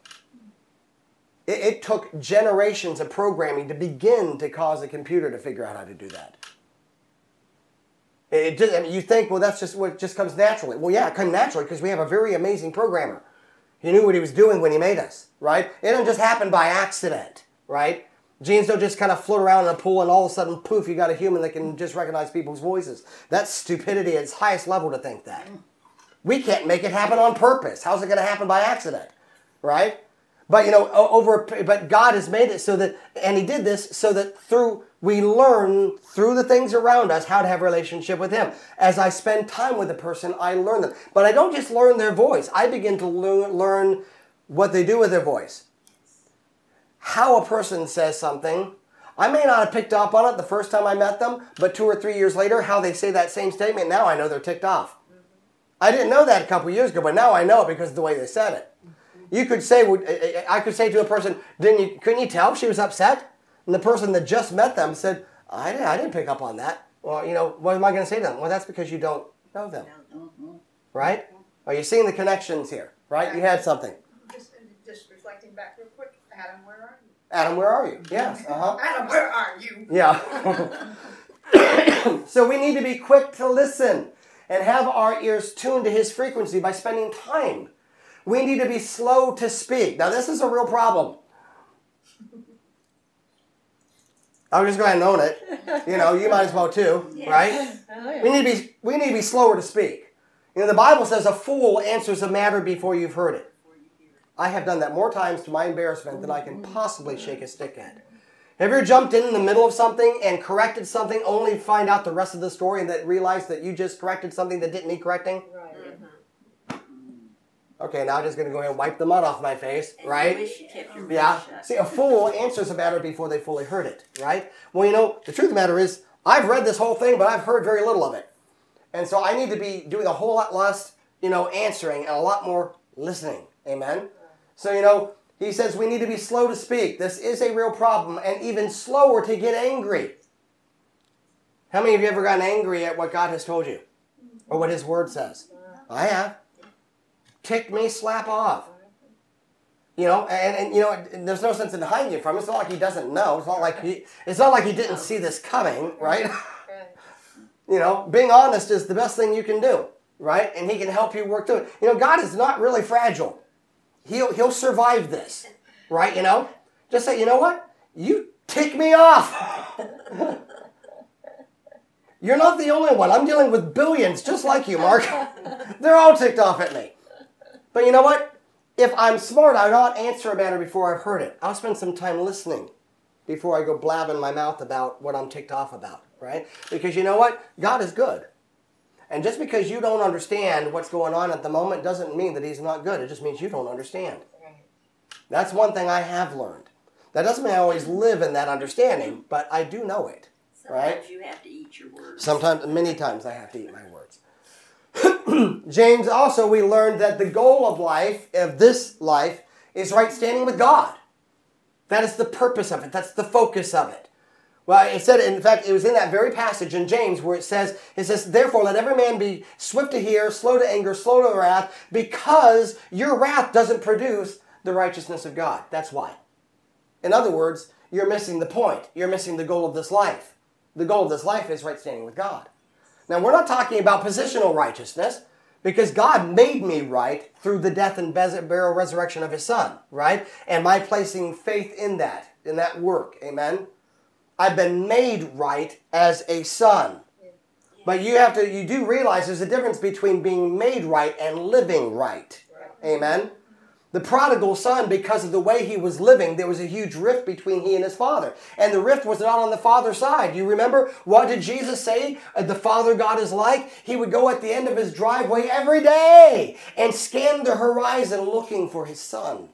It, it took generations of programming to begin to cause a computer to figure out how to do that. It just, I mean, you think, well, that's just what just comes naturally. Well, yeah, it comes naturally because we have a very amazing programmer. He knew what he was doing when he made us, right? It didn't just happen by accident, right? Genes don't just kind of float around in a pool and all of a sudden, poof, you got a human that can just recognize people's voices. That's stupidity at its highest level to think that. We can't make it happen on purpose. How's it going to happen by accident? Right? But, you know, over, but God has made it so that, and he did this so that through, we learn through the things around us how to have a relationship with him. As I spend time with a person, I learn them. But I don't just learn their voice. I begin to learn what they do with their voice. How a person says something. I may not have picked up on it the first time I met them, but two or three years later, how they say that same statement, now I know they're ticked off. I didn't know that a couple years ago, but now I know it because of the way they said it. You could say, I could say to a person, didn't you, couldn't you tell she was upset? And the person that just met them said, I didn't, I didn't pick up on that. Well, you know, what am I going to say to them? Well, that's because you don't know them. Right? Are you seeing the connections here? Right? You had something. Just, just reflecting back real quick. Adam, where are you? Adam, where are you? Yes. Uh-huh. Adam, where are you? Yeah. So we need to be quick to listen and have our ears tuned to his frequency by spending time. We need to be slow to speak. Now, this is a real problem. I'm just going to own it. You know, you might as well too, yes. Right? Oh, yeah. We need to be we need to be slower to speak. You know, the Bible says a fool answers a matter before you've heard it. I have done that more times to my embarrassment than I can possibly shake a stick at. Have you ever jumped in in the middle of something and corrected something only to find out the rest of the story and that realized that you just corrected something that didn't need correcting? Right. Mm-hmm. Okay, now I'm just going to go ahead and wipe the mud off my face, and right? You wish you kept your yeah. Shut. See, a fool answers a matter before they fully heard it, right? Well, you know, the truth of the matter is, I've read this whole thing, but I've heard very little of it. And so I need to be doing a whole lot less, you know, answering and a lot more listening. Amen? So, you know, he says we need to be slow to speak. This is a real problem, and even slower to get angry. How many of you ever gotten angry at what God has told you? Or what his word says? I have. Tick me, slap off. You know, and, and you know, there's no sense in hiding it from him. It's not like he doesn't know. It's not like he it's not like he didn't see this coming, right? You know, being honest is the best thing you can do, right? And he can help you work through it. You know, God is not really fragile. He'll he'll survive this, right? You know, just say, you know what? You tick me off. You're not the only one. I'm dealing with billions just like you, Mark. They're all ticked off at me. But you know what? If I'm smart, I'll not answer a matter before I've heard it. I'll spend some time listening before I go blabbing my mouth about what I'm ticked off about, right? Because you know what? God is good. And just because you don't understand what's going on at the moment doesn't mean that he's not good. It just means you don't understand. That's one thing I have learned. That doesn't mean I always live in that understanding, but I do know it. Sometimes right? you have to eat your words. Sometimes, many times I have to eat my words. James, also we learned that the goal of life, of this life, is right standing with God. That is the purpose of it. That's the focus of it. Well, it said, in fact, it was in that very passage in James where it says, it says, therefore let every man be swift to hear, slow to anger, slow to wrath, because your wrath doesn't produce the righteousness of God. That's why. In other words, you're missing the point. You're missing the goal of this life. The goal of this life is right standing with God. Now, we're not talking about positional righteousness, because God made me right through the death and burial resurrection of his son, right? And my placing faith in that, in that work, amen? I've been made right as a son. But you have to, you do realize there's a difference between being made right and living right. Amen? The prodigal son, because of the way he was living, there was a huge rift between he and his father. And the rift was not on the father's side. You remember, what did Jesus say the Father God is like? He would go at the end of his driveway every day and scan the horizon looking for his son.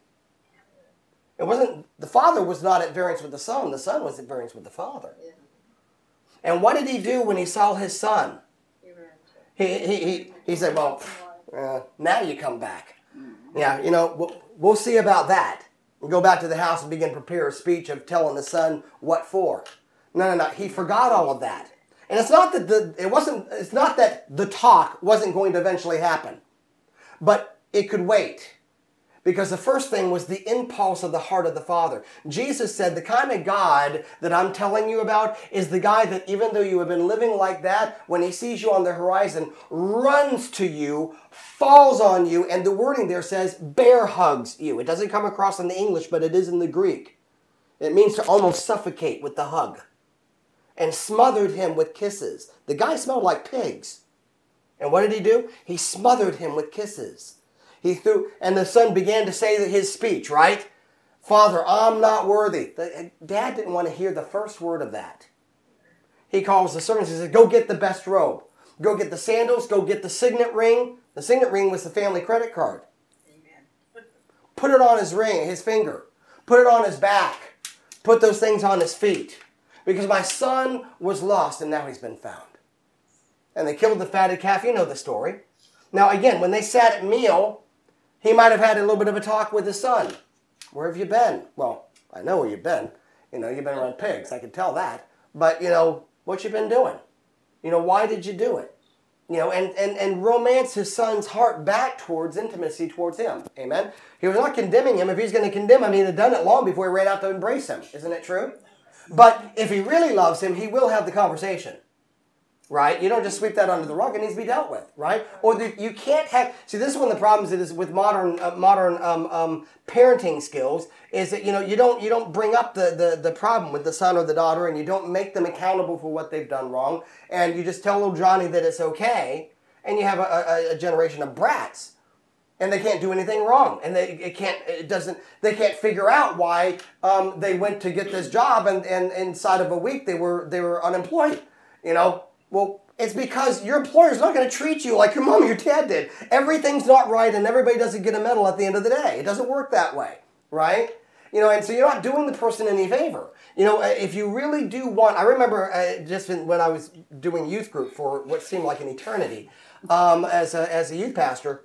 It wasn't, the father was not at variance with the son. The son was at variance with the father. Yeah. And what did he do when he saw his son? He, he, he, he said, well, uh, now you come back. Yeah, you know, we'll, we'll see about that. We'll go back to the house and begin to prepare a speech of telling the son what for. No, no, no. He forgot all of that. And it's not that the, it wasn't, it's not that the talk wasn't going to eventually happen. But it could wait. Because the first thing was the impulse of the heart of the Father. Jesus said the kind of God that I'm telling you about is the guy that even though you have been living like that, when he sees you on the horizon, runs to you, falls on you, and the wording there says bear hugs you. It doesn't come across in the English, but it is in the Greek. It means to almost suffocate with the hug. And smothered him with kisses. The guy smelled like pigs. And what did he do? He smothered him with kisses. He threw, and the son began to say his speech, right? Father, I'm not worthy. The, Dad didn't want to hear the first word of that. He calls the servants and says, go get the best robe. Go get the sandals. Go get the signet ring. The signet ring was the family credit card. Amen. Put it on his ring, his finger. Put it on his back. Put those things on his feet. Because my son was lost and now he's been found. And they killed the fatted calf. You know the story. Now again, when they sat at meal, He might have had a little bit of a talk with his son. Where have you been? Well, I know where you've been. You know, you've been around pigs. I can tell that. But, you know, what you been doing? You know, why did you do it? You know, and, and, and romance his son's heart back towards intimacy towards him. Amen? He was not condemning him. If he's going to condemn him, he'd have done it long before he ran out to embrace him. Isn't it true? But if he really loves him, he will have the conversation. Right? You don't just sweep that under the rug. It needs to be dealt with. Right? Or the, you can't have... See, this is one of the problems that is with modern uh, modern um, um, parenting skills is that, you know, you don't you don't bring up the, the, the problem with the son or the daughter, and you don't make them accountable for what they've done wrong, and you just tell little Johnny that it's okay, and you have a, a, a generation of brats, and they can't do anything wrong, and they it can't it doesn't they can't figure out why um, they went to get this job, and, and inside of a week they were they were unemployed. You know, well, it's because your employer's not going to treat you like your mom or your dad did. Everything's not right, and everybody doesn't get a medal at the end of the day. It doesn't work that way, right? You know, and so you're not doing the person any favor. You know, if you really do want... I remember uh, just when I was doing youth group for what seemed like an eternity um, as, a, as a youth pastor,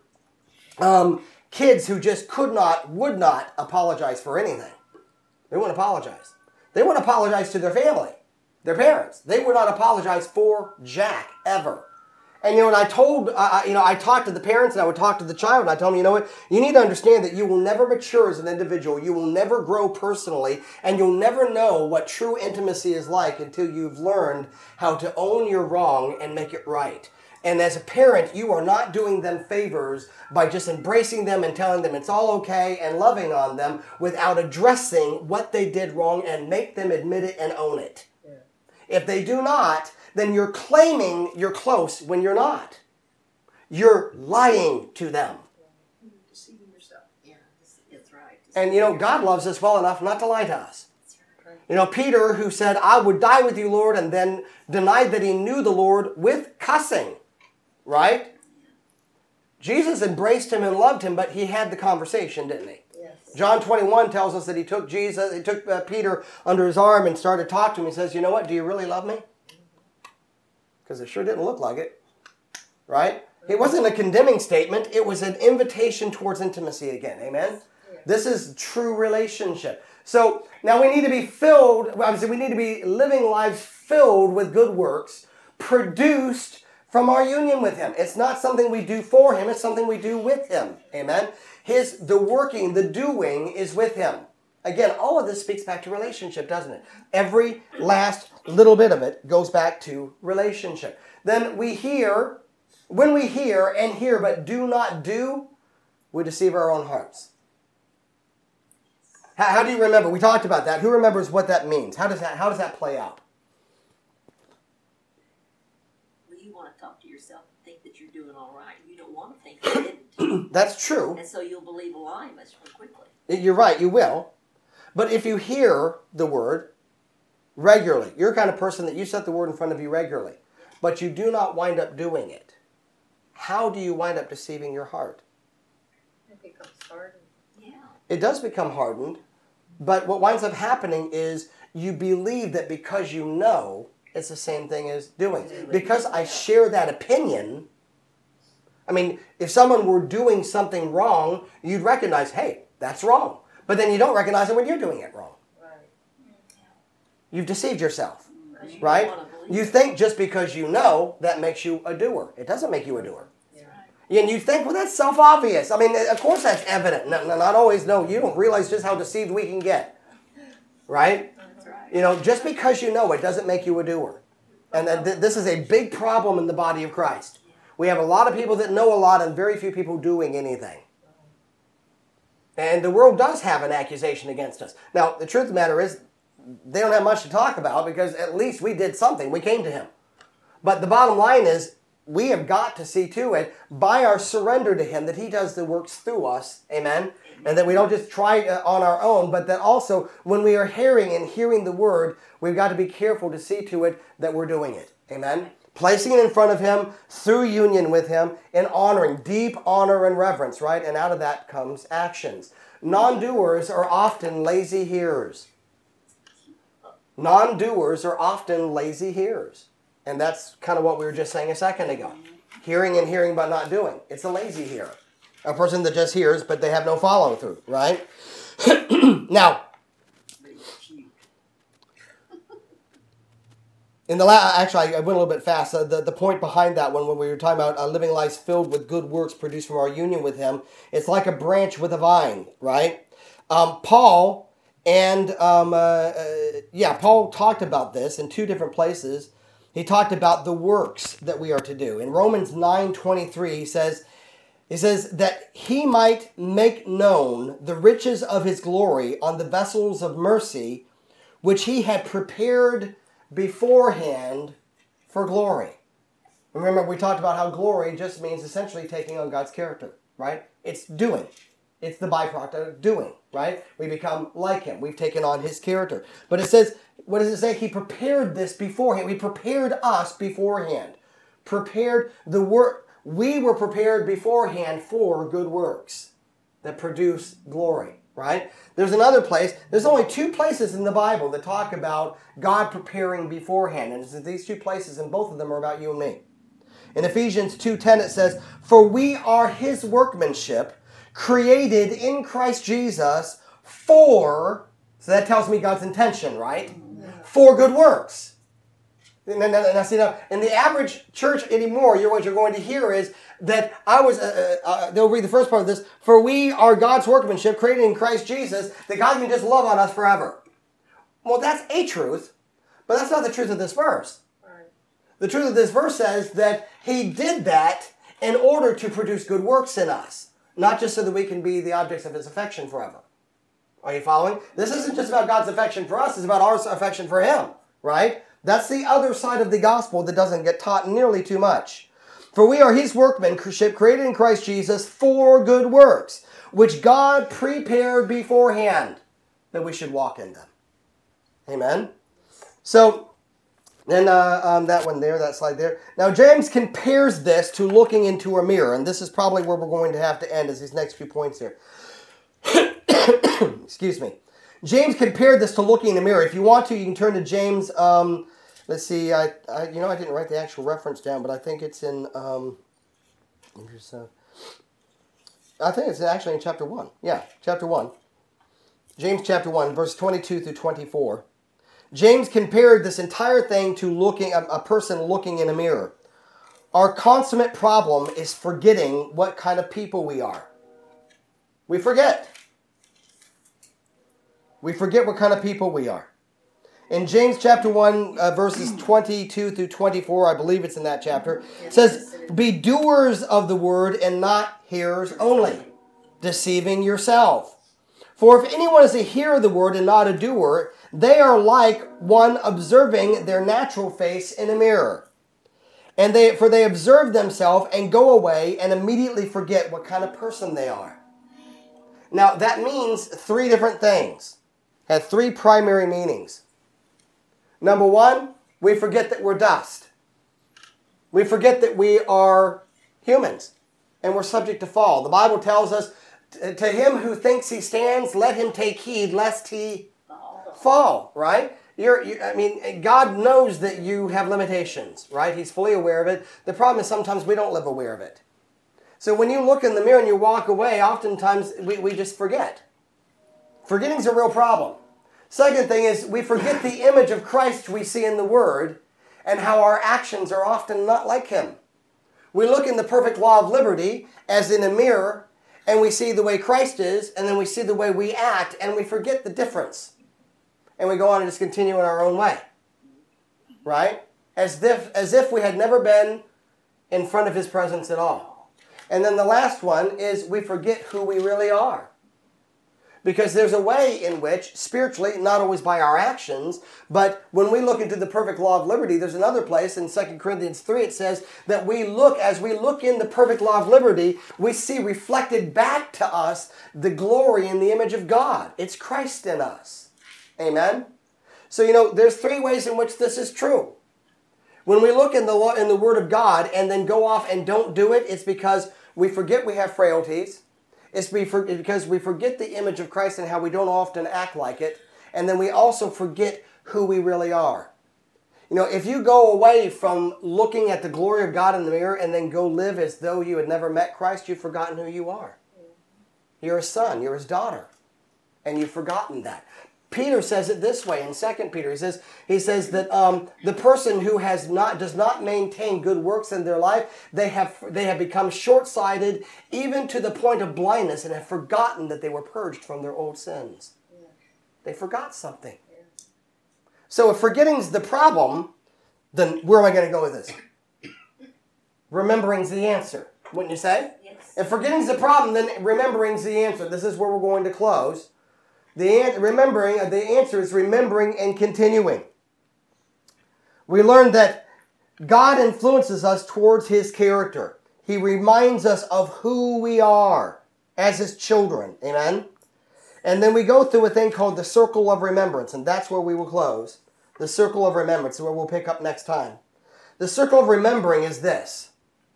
um, kids who just could not, would not apologize for anything. They wouldn't apologize. They wouldn't apologize to their family, their parents. They would not apologize for Jack ever. And, you know, and I told, uh, you know, I talked to the parents and I would talk to the child and I told them, you know what, you need to understand that you will never mature as an individual. You will never grow personally, and you'll never know what true intimacy is like until you've learned how to own your wrong and make it right. And as a parent, you are not doing them favors by just embracing them and telling them it's all okay and loving on them without addressing what they did wrong and make them admit it and own it. Yeah. If they do not, then you're claiming you're close when you're not. You're lying to them. You're deceiving yourself. Yeah, that's right. And you know, God loves us well enough not to lie to us. You know, Peter, who said, I would die with you, Lord, and then denied that he knew the Lord with cussing. Right? Jesus embraced him and loved him, but he had the conversation, didn't he? Yes. John twenty-one tells us that he took Jesus, he took uh, Peter under his arm and started talking to him. He says, you know what, do you really love me? Because it sure didn't look like it. Right? It wasn't a condemning statement. It was an invitation towards intimacy again. Amen? Yeah. This is true relationship. So now we need to be filled, obviously we need to be living lives filled with good works, produced from our union with him. It's not something we do for him. It's something we do with him. Amen? His, the working, the doing is with him. Again, all of this speaks back to relationship, doesn't it? Every last little bit of it goes back to relationship. Then we hear, when we hear and hear but do not do, we deceive our own hearts. How, how do you remember? We talked about that. Who remembers what that means? How does that, how does that play out? Well, you want to talk to yourself and think that you're doing all right. You don't want to think you didn't. That's true. And so you'll believe a lie much more quickly. You're right, you will. But if you hear the word regularly, you're the kind of person that you set the word in front of you regularly, but you do not wind up doing it, how do you wind up deceiving your heart? It becomes hardened. Yeah. It does become hardened, but what winds up happening is you believe that because you know, it's the same thing as doing. Because I share that opinion, I mean, if someone were doing something wrong, you'd recognize, hey, that's wrong. But then you don't recognize it when you're doing it wrong. Right. You've deceived yourself, You right? don't wanna believe You it. think just because you know, that makes you a doer. It doesn't make you a doer. Yeah. And you think, well, that's self-obvious. I mean, of course that's evident. No, no, not always. No, you don't realize just how deceived we can get, right? That's right. You know, just because you know it doesn't make you a doer. And uh, th- this is a big problem in the body of Christ. We have a lot of people that know a lot and very few people doing anything. And the world does have an accusation against us. Now, the truth of the matter is, they don't have much to talk about because at least we did something. We came to him. But the bottom line is, we have got to see to it, by our surrender to him, that he does the works through us. Amen? And that we don't just try uh, on our own, but that also, when we are hearing and hearing the word, we've got to be careful to see to it that we're doing it. Amen? Placing it in front of him, through union with him, and honoring, deep honor and reverence, right? And out of that comes actions. Non-doers are often lazy hearers. Non-doers are often lazy hearers. And that's kind of what we were just saying a second ago. Hearing and hearing but not doing. It's a lazy hearer. A person that just hears, but they have no follow through, right? Now, in the la- actually, I went a little bit fast. Uh, the, the point behind that one, when we were talking about uh, living lives filled with good works produced from our union with Him, it's like a branch with a vine, right? Um, Paul and, um, uh, uh, yeah, Paul talked about this in two different places. He talked about the works that we are to do. In Romans nine twenty-three, he says, he says that He might make known the riches of His glory on the vessels of mercy, which He had prepared beforehand for glory. Remember, we talked about how glory just means essentially taking on God's character, right? It's doing. It's the byproduct of doing, right? We become like Him. We've taken on His character. But it says, what does it say? He prepared this beforehand. He prepared us beforehand. Prepared the work. We were prepared beforehand for good works that produce glory, right? There's another place. There's only two places in the Bible that talk about God preparing beforehand. And it's these two places, and both of them are about you and me. In Ephesians two ten, it says, "For we are His workmanship, created in Christ Jesus for," so that tells me God's intention, right? For good works. And now, see, now, in the average church anymore, you're, what you're going to hear is that I was, uh, uh, they'll read the first part of this, "For we are God's workmanship, created in Christ Jesus, that God can just love on us forever." Well, that's a truth, but that's not the truth of this verse. Right. The truth of this verse says that He did that in order to produce good works in us, not just so that we can be the objects of His affection forever. Are you following? This isn't just about God's affection for us, it's about our affection for Him, right? That's the other side of the gospel that doesn't get taught nearly too much. "For we are His workmanship, created in Christ Jesus for good works, which God prepared beforehand that we should walk in them." Amen? So, then uh, um, that one there, that slide there. Now, James compares this to looking into a mirror, and this is probably where we're going to have to end, is these next few points here. Excuse me. James compared this to looking in a mirror. If you want to, you can turn to James... Um, Let's see, I, I, you know, I didn't write the actual reference down, but I think it's in, um, uh, I think it's actually in chapter one. Yeah, chapter one. James chapter one, verse twenty-two through twenty-four. James compared this entire thing to looking, a, a person looking in a mirror. Our consummate problem is forgetting what kind of people we are. We forget. We forget what kind of people we are. In James chapter one, uh, verses twenty-two through twenty-four, I believe it's in that chapter, it says, "Be doers of the word and not hearers only, deceiving yourself. For if anyone is a hearer of the word and not a doer, they are like one observing their natural face in a mirror. And they, for they observe themselves and go away and immediately forget what kind of person they are." Now, that means three different things. Had three primary meanings. Number one, we forget that we're dust. We forget that we are humans and we're subject to fall. The Bible tells us, "To him who thinks he stands, let him take heed lest he fall," right? You're, you, I mean, God knows that you have limitations, right? He's fully aware of it. The problem is sometimes we don't live aware of it. So when you look in the mirror and you walk away, oftentimes we, we just forget. Forgetting's a real problem. Second thing is we forget the image of Christ we see in the Word and how our actions are often not like Him. We look in the perfect law of liberty as in a mirror and we see the way Christ is and then we see the way we act and we forget the difference. And we go on and just continue in our own way. Right? As if, as if we had never been in front of His presence at all. And then the last one is we forget who we really are. Because there's a way in which, spiritually, not always by our actions, but when we look into the perfect law of liberty, there's another place in Second Corinthians three, it says that we look, as we look in the perfect law of liberty, we see reflected back to us the glory and the image of God. It's Christ in us. Amen? So, you know, there's three ways in which this is true. When we look in the law, in the Word of God and then go off and don't do it, it's because we forget we have frailties. It's because we forget the image of Christ and how we don't often act like it. And then we also forget who we really are. You know, if you go away from looking at the glory of God in the mirror and then go live as though you had never met Christ, you've forgotten who you are. You're a son, you're his daughter, and you've forgotten that. Peter says it this way in Second Peter. He says, he says that um, the person who has not does not maintain good works in their life, they have they have become short-sighted, even to the point of blindness, and have forgotten that they were purged from their old sins. Yeah. They forgot something. Yeah. So if forgetting's the problem, then where am I going to go with this? Remembering's the answer, wouldn't you say? Yes. If forgetting's the problem, then remembering's the answer. This is where we're going to close. The remembering, the answer is remembering and continuing. We learned that God influences us towards his character. He reminds us of who we are as his children. Amen? And then we go through a thing called the circle of remembrance, and that's where we will close. The circle of remembrance, where we'll pick up next time. The circle of remembering is this.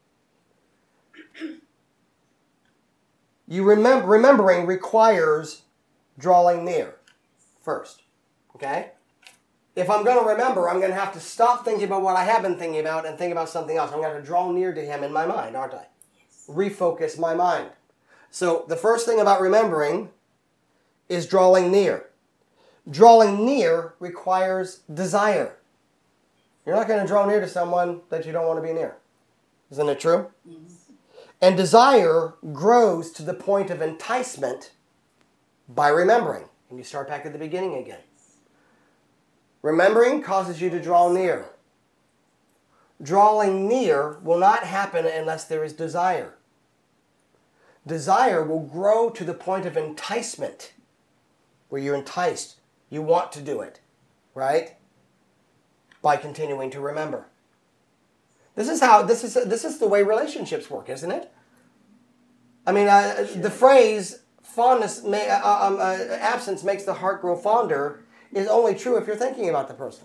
You remember, remembering requires drawing near first. Okay? If I'm going to remember, I'm going to have to stop thinking about what I have been thinking about and think about something else. I'm going to have to draw near to him in my mind, aren't I? Yes. Refocus my mind. So the first thing about remembering is drawing near. Drawing near requires desire. You're not going to draw near to someone that you don't want to be near. Isn't it true? Yes. And desire grows to the point of enticement by remembering. And you start back at the beginning again. Remembering causes you to draw near. Drawing near will not happen unless there is desire. Desire will grow to the point of enticement, where you're enticed. You want to do it, right? By continuing to remember. This is how this is this is the way relationships work, isn't it? I mean, uh, the phrase "fondness, may, uh, um, uh, absence makes the heart grow fonder" is only true if you're thinking about the person.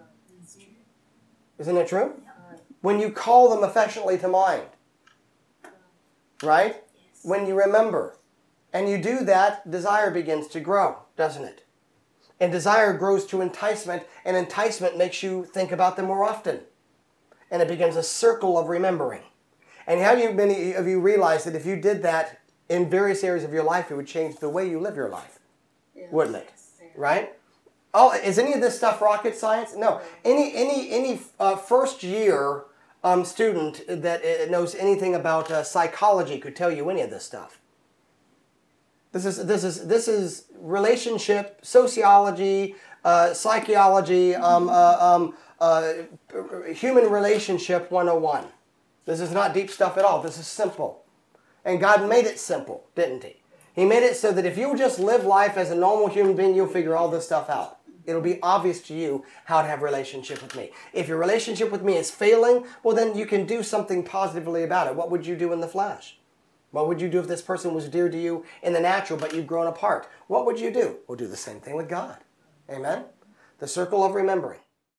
Isn't it true? When you call them affectionately to mind, right? When you remember, and you do that, desire begins to grow, doesn't it? And desire grows to enticement, and enticement makes you think about them more often. And it becomes a circle of remembering. And how you, many of you realize that if you did that in various areas of your life, it would change the way you live your life, yes. Wouldn't it? Yes. Right? Oh, is any of this stuff rocket science? No. Any any any uh, first year um, student that uh, knows anything about uh, psychology could tell you any of this stuff. This is this is this is relationship sociology, uh, psychology, um, uh, um, uh, human relationship one oh one. This is not deep stuff at all. This is simple, and God made it simple, didn't He? He made it so that if you just live life as a normal human being, you'll figure all this stuff out. It'll be obvious to you how to have a relationship with me. If your relationship with me is failing, well, then you can do something positively about it. What would you do in the flesh? What would you do if this person was dear to you in the natural, but you've grown apart? What would you do? We'll do the same thing with God. Amen? The circle of remembering.